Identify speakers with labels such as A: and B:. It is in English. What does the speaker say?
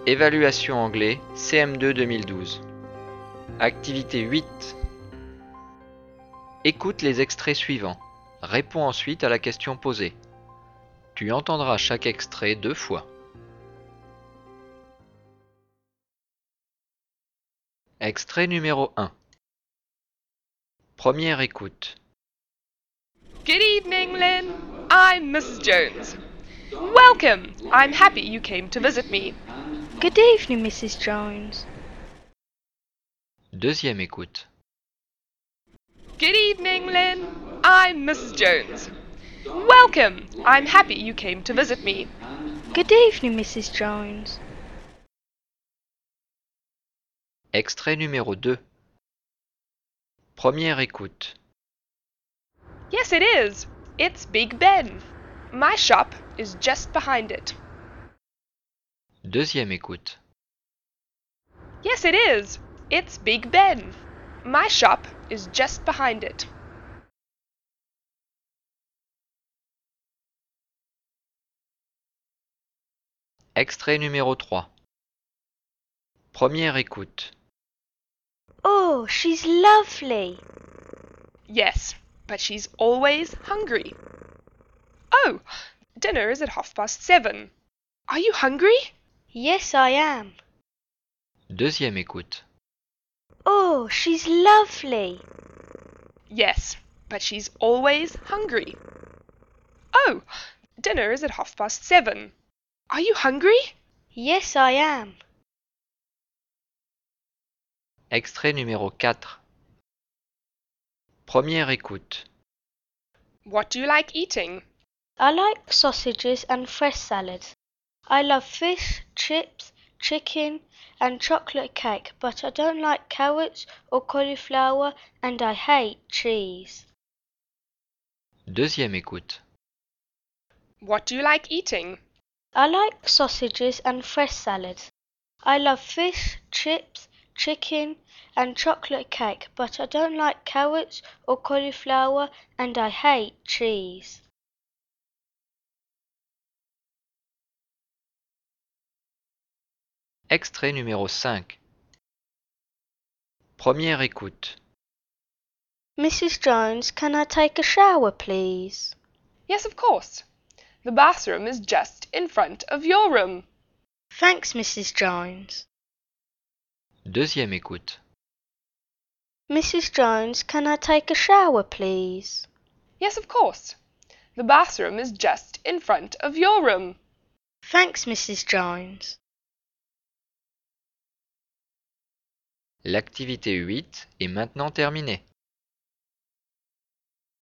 A: Évaluation anglais CM2 2012. Activité 8. Écoute les extraits suivants. Réponds ensuite à la question posée. Tu entendras chaque extrait 2 fois. Extrait numéro 1. Première écoute.
B: Good evening, Lynn. I'm Mrs. Jones. Welcome. I'm happy you came to visit me.
C: Good evening, Mrs. Jones.
A: Deuxième écoute.
B: Good evening, Lynn. I'm Mrs. Jones. Welcome. I'm happy you came to visit me.
C: Good evening, Mrs. Jones.
A: Extrait numéro 2. Première écoute.
B: Yes, it is. It's Big Ben. My shop is just behind it.
A: Deuxième écoute.
B: Yes, it is. It's Big Ben. My shop is just behind it.
A: Extrait numéro 3. Première écoute.
C: Oh, she's lovely.
B: Yes, but she's always hungry. Oh, dinner is at 7:30. Are you hungry?
C: Yes, I am.
A: Deuxième écoute.
C: Oh, she's lovely.
B: Yes, but she's always hungry. Oh, dinner is at 7:30. Are you hungry?
C: Yes, I am.
A: Extrait numéro 4. Première écoute.
B: What do you like eating?
C: I like sausages and fresh salad. I love fish, chips, chicken, and chocolate cake, but I don't like carrots or cauliflower, and I hate cheese.
A: Deuxième écoute.
B: What do you like eating?
C: I like sausages and fresh salad. I love fish, chips, chicken, and chocolate cake, but I don't like carrots or cauliflower, and I hate cheese.
A: Extrait numéro 5. Première écoute.
C: Mrs. Jones, can I take a shower, please?
B: Yes, of course. The bathroom is just in front of your room.
C: Thanks, Mrs. Jones.
A: Deuxième écoute.
C: Mrs. Jones, can I take a shower, please?
B: Yes, of course. The bathroom is just in front of your room.
C: Thanks, Mrs. Jones.
A: L'activité 8 est maintenant terminée.